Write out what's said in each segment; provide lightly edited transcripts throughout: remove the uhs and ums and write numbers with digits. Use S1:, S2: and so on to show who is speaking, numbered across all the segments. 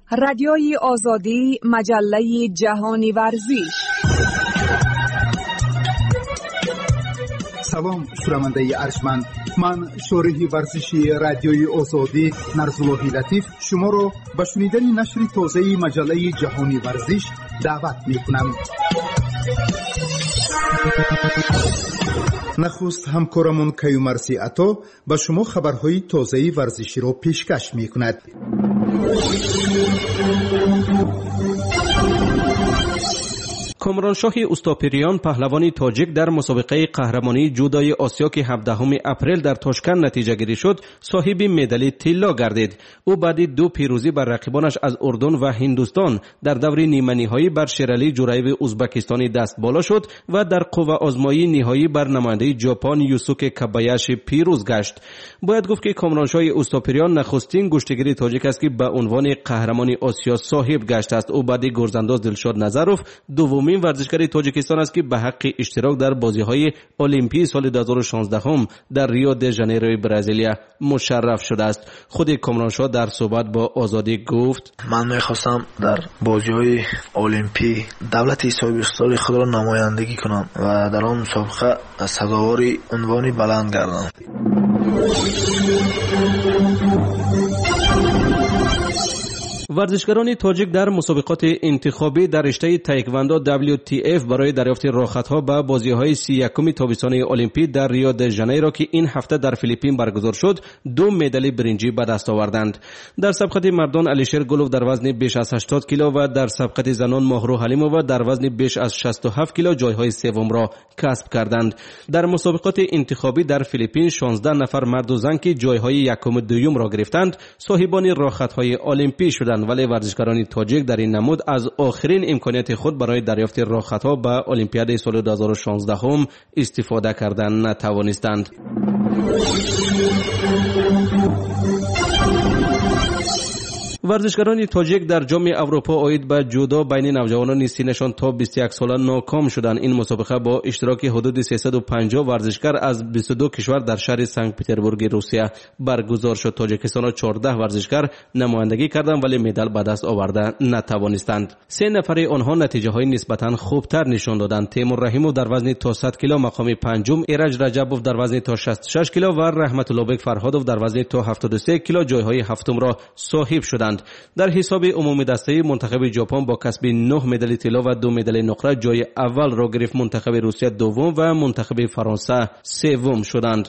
S1: رادیوی آزادی، مجله جهانی ورزش.
S2: سلام شنونده ارجمند، من شورح ورزشی رادیوی آزادی نرزاللهی لطیف شما را به شنیدن نشر تازه مجله جهانی ورزش دعوت می‌کنم. نخست همکارمون کیومرثی عطا به شما خبرهای تازه ورزشی را پیشکش می‌کند.
S3: کامرانشاه استاپریان پهلوانی تاجیک در مسابقه قهرمانی جودوی آسیا که 17 اپریل در تاشکند نتیجه گیری شد صاحب مدال طلا گردید. او بعد دو پیروزی بر رقیبانش از اردن و هندوستان در دور نیمه‌نهایی بر شیرعلی جورایو ازبکستانی دست بالا شد و در قوه آزمایی نهایی بر نماینده ژاپن یوسوکی کابایاشی پیروز گشت. باید گفت که کامرانشاه استاپریان نخستین گشتگیر تاجیک است که به عنوان قهرمان آسیا صاحب گشت است. او بعد گرزانداز دلشاد نظروف دومین ورزشکار تاجیکستان است که به حق اشتراک در بازی‌های المپی سال 2016 در ریو د ژانیرو برزیلیا مشرف شده است. خود کامرانشاه در صحبت با آزادی گفت:
S4: من می‌خواستم در بازی‌های المپی دولت صاحب خود را نمایندگی کنم و در آن مسابقه سزاوار عنوان بلند گردم.
S3: ورزشکاران تاجیک در مسابقات انتخابی در رشته تایکواندو WTF برای دریافت راحت‌ها به بازی‌های 31 تابستانی المپی در ریو د ژانیرو که این هفته در فیلیپین برگزار شد 2 مدال برنجی به دست آوردند. در سبقت مردان علیشیر گلوف در وزن بیش از 80 کیلو و در سبقت زنان ماهرو حلیمووا در وزن بیش از 67 کیلو جایهای سوم را کسب کردند. در مسابقات انتخابی در فیلیپین 16 نفر مرد و زن که جایهای یکم و دوم را گرفتند صاحبان راحت‌های المپی شدند، ولی ورزشکاران تاجیک در این نمود از آخرین امکانیت خود برای دریافت راحت‌ها به المپیاد سال 2016 استفاده کردن نتوانستند. ورزشکاران تاجیک در جام اروپا عاید به جودو بین نوجوانان سنشان تا 21 ساله ناکام شدند. این مسابقه با اشتراک حدود 350 ورزشکار از 22 کشور در شهر سنت پترزبورگ روسیه برگزار شد. تاجیکستان 14 ورزشکار نمایندگی کردند ولی مدال به دست آورده نتوانستند. 3 نفر آنها نتیجه های نسبتا خوبتر نشان دادند. تیمور رحیموف در وزن تا 100 کیلو مقام پنجم، ایرج رجبوف در وزن تا 66 کیلو و رحمت الله بیگ فرهادوف در وزن تا 73 کیلو جایهای هفتم را صاحب شدند. در حساب عمومی دسته منتخب ژاپن با کسب 9 مدال طلا و 2 مدال نقره جای اول را گرفت. منتخب روسیه دوم و منتخب فرانسه سوم شدند.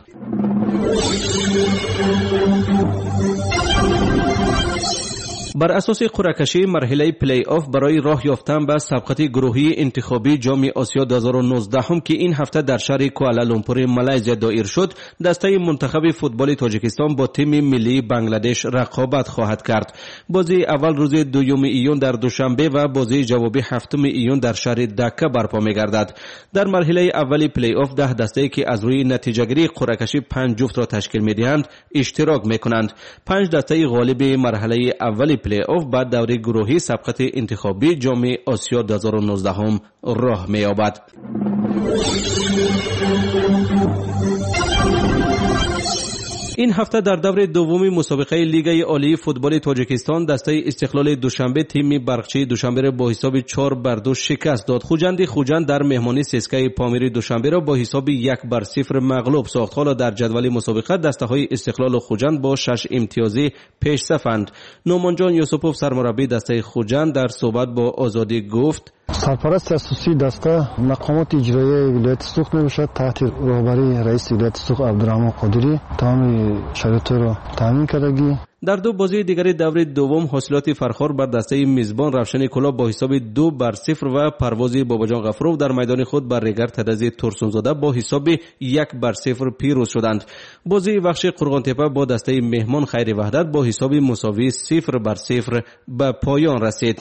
S3: بر اساس قرعه کشی مرحله پلی آف برای راه یافتن به سبقت گروهی انتخابی جام آسیا 2019 که این هفته در شهر کوالالامپور مالزی دایر شد، دسته منتخب فوتبال تاجیکستان با تیم ملی بنگلادش رقابت خواهد کرد. بازی اول روز 2 ایون در دوشنبه و بازی جوابی 7 ایون در شهر دکه برپا می‌گردد. در مرحله اولی پلی آف 10 دسته که از روی نتیجه‌گیری قرعه کشی 5 جفت را تشکیل می‌دهند اشتراک می‌کنند. 5 دسته غالب مرحله اولی پلی آف بعد دوره گروهی سبقت انتخابی جام آسیا 2019 راه می‌یابد. این هفته در دور دومی مسابقه لیگ عالی فوتبال تاجیکستان دسته استقلال دوشنبه تیم برقچی دوشنبه را با حساب 4-2 شکست داد. خوجند در مهمانی سسکای پامیر دوشنبه را با حساب 1-0 مغلوب ساخت. حالا در جدول مسابقه دسته های استقلال و خوجند با 6 امتیازی پیش صفند. نومان جان یوسفوف سرمربی دسته خوجند در صحبت با آزادی گفت:
S5: سرپرست اساسی دسته مقامات اجرایی ولایت سوخت میباشد تحت رهبری رئیس ولایت سوخت عبدالرحمن قادری تمام شرایط را تامین کردگی.
S3: در دو بازی دیگر دور دوم حاصلات فرخار بر دسته میزبان روشن کلاب با حساب 2-0 و پروازی باباجان غفورov در میدان خود بر ریگر تدزی ترسونزاده با حساب 1-0 پیروز شدند. بازی وخش قرغانتپه با دسته مهمان خیر وحدت با حساب مساوی 0-0 به پایان رسید.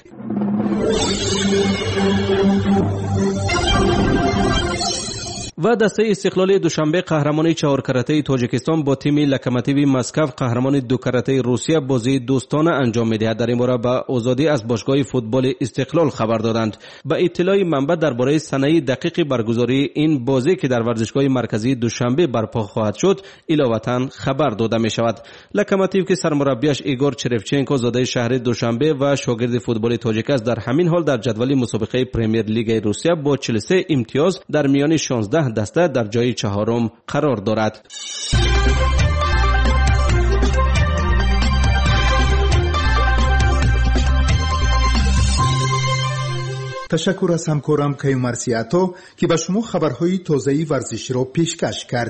S3: و دسته استقلال دوشنبه قهرمان 4 کرته تاجیکستان با تیم لوکوموتیو مسکو قهرمان 2 کرته روسیه بازی دوستانه انجام می‌دهد. در این باره به آزادی از باشگاه فوتبال استقلال خبر دادند. به اطلاع منبع درباره سنه دقیق برگزاری این بازی که در ورزشگاه مرکزی دوشنبه برپا خواهد شد علاوه خبر داده می‌شود. لوکوموتیو که سرمربیش ایگور چرفچنکو زاده شهر دوشنبه و شاگرد فوتبال تاجیک است در همین حال در جدول مسابقه پرمیر لیگ روسیه با 43 امتیاز در میان 16 دسته در جای 4 قرار دارد.
S2: تشکر از همکارم کیومر سیاتو که به شما خبرهای تازه ورزشی را پیشکش کرد.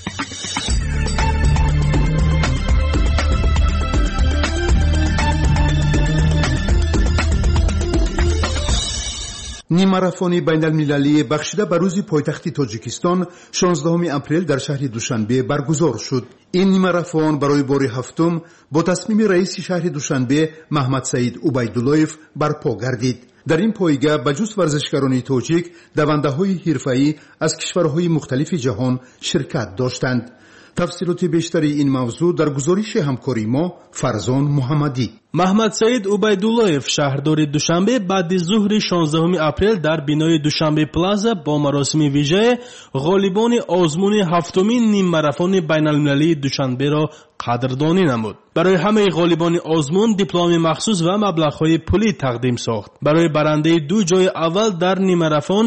S2: نیم ماراتون بین المللی بخشیده به روز پایتخت تاجیکستان 16 اپریل در شهر دوشنبه برگزار شد. این نیم ماراتون برای بار هفتم با تصمیم رئیس شهر دوشنبه محمد سعید عبیداللهیف برپا گردید. در این پایگاه بجز ورزشکاران تاجیک دونده‌های حرفه‌ای از کشورهای مختلف جهان شرکت داشتند. تفصیلات بیشتری این موضوع در گزارش همکاری ما فرزان محمدی.
S6: محمد سعید عبیداللهیف شهردار دوشنبه بعد ظهر 16 اپریل در بینای دوشنبه پلازا با مراسم ویژه غالبان آزمون هفتمین نیم ماراتون بین المللی دوشنبه را قدردانی نمود. برای همه غالبان آزمون دیپلم مخصوص و مبلغ‌های پولی تقدیم ساخت. برای برنده 2 جای اول در نیم ماراتون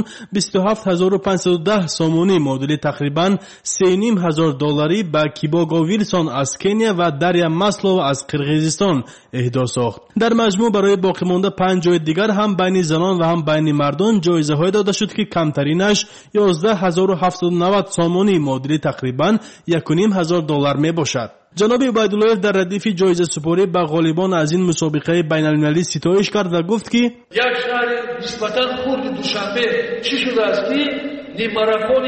S6: 27510 سومونی معادل تقریبا $3,500 به کیبوگا ویلسون از کنیا و دریا مسلو از قرقیزستان اهدا ساخت. در مجموع برای باقی مانده 5 جای دیگر هم بین زنان و هم بین مردان جایزه‌های داده شد که کمترینش 11790 سومونی معادل تقریبا $1,500 می باشد. جناب عبیداللهیف در ردیف جایزه سپاری به غالبان از این مسابقه بین المللی ستایش کرد و گفت که
S7: یک شهر نسبتاً خرد دوشنبه چی شده است که نیم ماراتون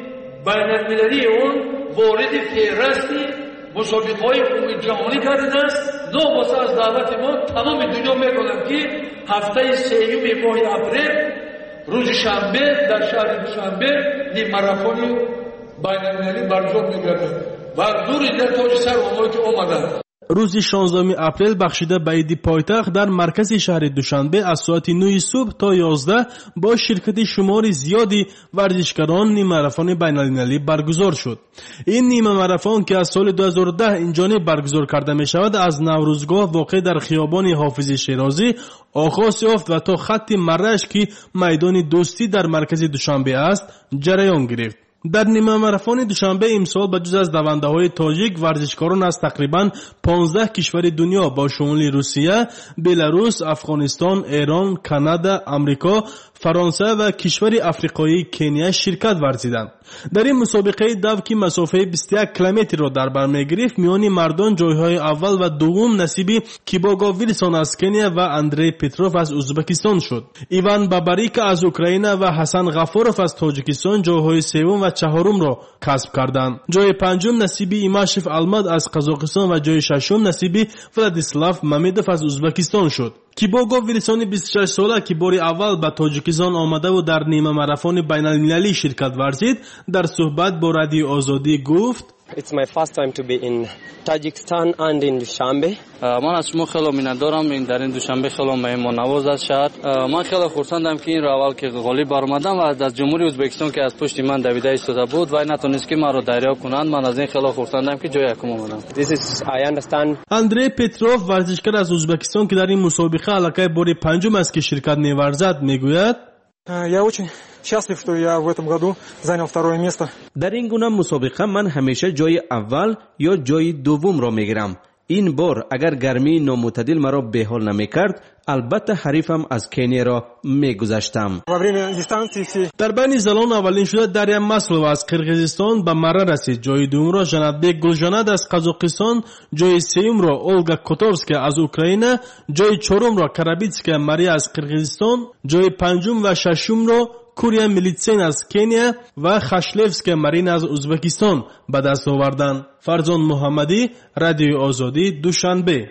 S7: بین المللی اون وارد فهرست مسابقه‌های عمومی جهانی کرده است. نو واسه از دعوت ما تمام دنیا می‌گویم که هفته سوم ماه اپریل روز شنبه در شهر دوشنبه نیم ماراتون بین المللی برگزار می‌گردد و دور در تاج سر اونایی که اومدن.
S6: روز 16 اپریل بخشیده به عید پایتخت در مرکز شهر دوشنبه از ساعت 9 صبح تا 11 با شرکت شمار زیادی ورزشکاران نیم ماراتون بین المللی برگزار شد. این نیم ماراتون که از سال 2010 اینجانب برگزار کرده می شود از نوروزگاه واقع در خیابان حافظ شیرازی آغاز یافت و تا خط مرش که میدان دوستی در مرکز دوشنبه است جریان گرفت. در نیمه ماراتون دوشنبه امسال بجز از دونده‌های تاجیک ورزشکاران از تقریبا 15 کشور دنیا با شمول روسیه، بلاروس، افغانستان، ایران، کانادا، آمریکا، فرانسه و کشور افریقایی کنیا شرکت ورزیدند. در این مسابقه دو که مسافه 21 کیلومتر را در بر می‌گرفت میان مردان جایهای اول و دوم نصیب کیبوگا ویلسون از کنیا و اندری پتروف از ازبکستان شد. ایوان بابریک از اوکراین و حسن غفورов از تاجیکستان جایهای سوم و چهارم را کسب کردند. جای پنجم نصیب ایماشف الماد از قزاقستان و جای ششم نصیب ولادیسلاو مامدوف از ازبکستان شد. کیبوگا ویلسون 26 ساله که بار اول به تاجیکستان آمده و در نیمه ماراتون بین المللی شرکت ورزید در صحبت با رادیو آزادی گفت
S8: It's my first time to be in Tajikistan and in Dushanbe.
S9: من از شما خیلی می‌ندارم این در این دوشنبه خیلی مهمان نواز از شهر. من خیلی خرسندم که این رو اول که غالب برآمدم و از جمهوری ازبکستان که از پشت من دویده ایستاده بود و نتونست که مرا دریافت کنند. من از این خیلی خرسندم که جای یکم اومدم.
S8: This is I understand.
S6: اندری پتروف ورزشکار از ازبکستان که در این مسابقه علاقه بار پنجم است که شرکت می‌ورزد میگوید
S10: Я очень счастлив, что я в этом году занял второе место.
S3: در این گونه مسابقه من همیشه جای اول یا جای دوم را میگیرم. این بار اگر گرمی نامعتدل مرا به حال نمیکرد البته حریفم از کنیا را میگذشتم.
S6: در بین زنان اولین شده دریا مسلو از قرقیزستان به مره رسید. جای دوم را ژنتبک گلژند از قزاقستان، جای سوم را اولگا کوتورسکا از اوکراین، جای چهارم را کرابیتسکا ماریا از قرقیزستان، جای پنجم و ششم را کوریا میلیتسین از کنیا و خشلفسکا مارین از ازبکستان به دست آوردند. فرزان محمدی، رادیو آزادی، دوشنبه.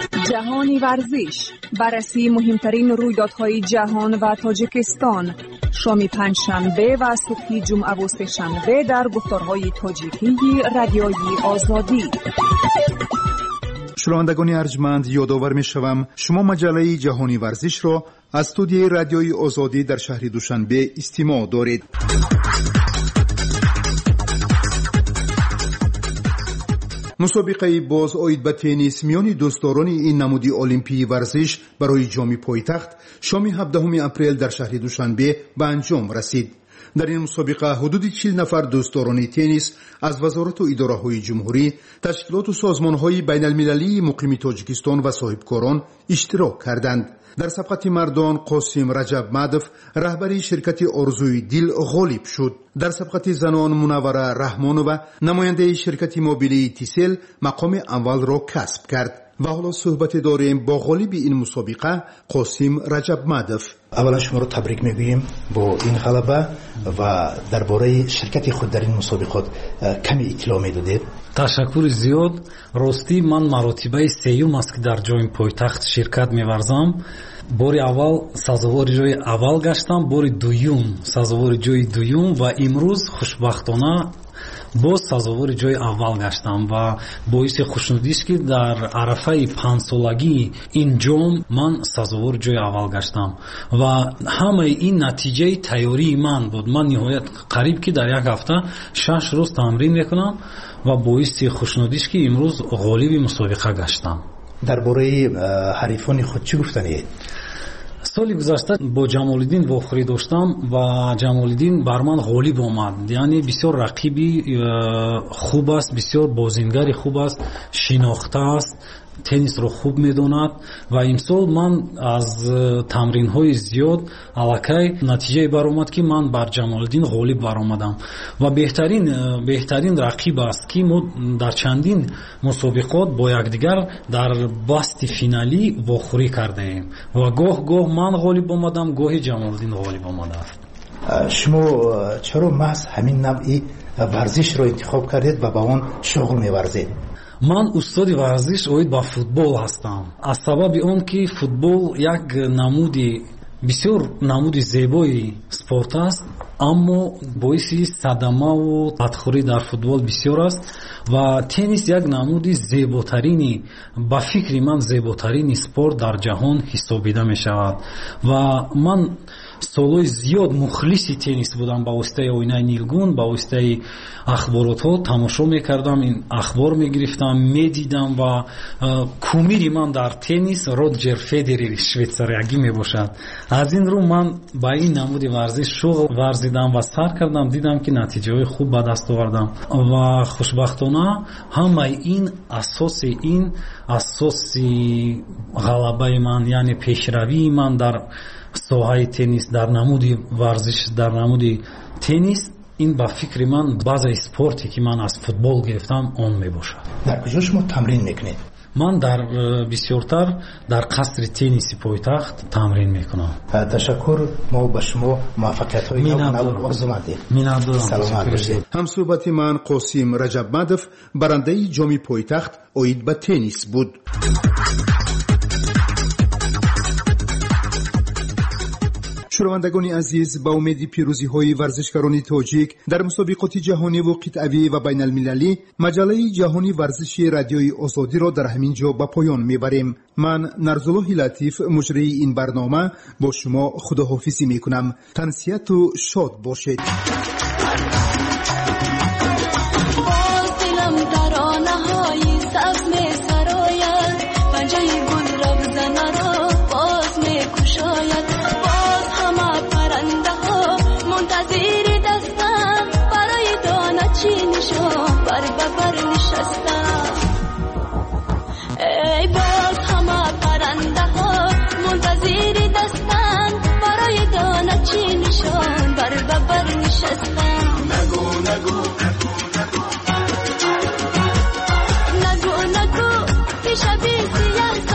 S1: جهانی ورزش، بررسی مهمترین رویدادهای جهان و تاجیکستان، شام پنجشنبه و صبح جمعه و سه‌شنبه در گفتارهای تاجیکی رادیوی آزادی.
S2: شنوندگان ارجمند، یادآور می‌شوم شما مجله جهانی ورزش را از استودیوی رادیوی آزادی در شهر دوشنبه استماع دارید. مسابقه باز آید به تنیس میان دوستداران این نمودی المپی ورزش برای جام پایتخت شام 17 اپریل در شهر دوشنبه به انجام رسید. در این مسابقه حدود 40 نفر دوستداران تنیس از وزارت و اداره‌های جمهوری، تشکیلات و سازمان‌های بین‌المللی مقیم تاجیکستان و صاحبکاران اشتراک کردند. در سبقت مردان قاسم رجب مدف رهبری شرکت آرزوی دل غالب شد. در سبقت زنان منوره رحمانова نماینده شرکت موبیلی تیسل مقام اول را کسب کرد. و حالا صحبت داریم با غالب این مسابقه قاسم رجب مدف.
S11: اولا شما رو تبریک میگوییم با این غلبه و درباره شرکت خود در این مسابقات کمی اطلاع میدادید.
S12: تشکر زیاد. راستی من مراتبه سیوم است که در جام پایتخت شرکت می‌ورزم. باری اول سازوار جای اول گشتم، باری دوم سازوار جای دوم و امروز خوشبختانه باز سازوار جای اول گشتم و باعث خوشنودی است که در عرفه 5 سالگی این جام من سازوار جای اول گشتم و همه این نتیجه تیاری من بود. من نهایت قریب که در یک هفته 6 روز تمرین میکنم و باعث خوشنودی است که امروز غالب مسابقه گشتم.
S11: درباره حریفان خود چی گفتنید؟
S12: سالی گذشته با جمالالدین واخری داشتم و جمالالدین بر من غالب آمد. یعنی بسیار رقیبی خوب است، بسیار بازیگر خوب است، شناخته است، تنیس رو خوب میدوند و امسال من از تمرین های زیاد الکی نتیجه برآمد که من بر جمالالدین غالب برآمدم و بهترین رقیب است که ما در چندین مسابقات با یکدیگر در بست فینالی واخوری کرده ایم و گاه من غالب آمدم، گاهی جمالالدین غالب آمده است.
S11: شما چرا محض همین نوعی ورزش رو انتخاب کردید و با آن شغل می‌ورزید؟
S12: من استاد ورزش اوید با فوتبال هستم. از سبب اون که فوتبال یک نمودی بسیار نمودی زیبایی سپورت است، اما باعث صدمه و بدخوری در فوتبال بسیار است و تنیس یک نمودی زیباترینی با فکر من زیباترین سپورت در جهان حسابیده می شود و من سالهای زیاد مخلصی تنیس بودم. با واسطه اوینای نیلگون، با واسطه اخبارات ها تماشا میکردم، این اخبار میگرفتم، میدیدم و کومیری من در تنیس رودجر فدرر شویتساریایی میباشد. از این رو من با این نمود ورزش شغل ورزیدم و سر کردم، دیدم که نتیجه خوب به دست آوردم و خوشبختانه همه این اساس غلبه من، یعنی پیشروی من در ساحه تنیس، در نمودی ورزش، در نمودی تنیس، این با فکر من بعض اسپورتی که من از فوتبال گرفتم اون می باشد.
S11: در کجا شما تمرین میکنید؟
S12: من در بسیارتر در قصر تنیس پایتخت تمرین میکنم.
S11: تشکر. ما به شما موفقیت های آرزو می‌کنیم. سلامت باشید.
S2: هم صحبت من قاسم رجب مدف برنده جام پایتخت اوید به تنیس بود. شنوندگان عزیز، با امید پیروزی های ورزشکاران تاجیک در مسابقات جهانی و قطعی و بین المللی، مجله جهانی ورزشی رادیوی آزادی را در همین جا به پایان میبریم. من نرزالله لطیف مجری این برنامه با شما خداحافظی میکنم. تنسیت و شاد باشید.
S13: ای باز همه پرنده ها منتظر دستن برای دانه چی نشان بر ببر نشستن. نگو پیش بی سیاه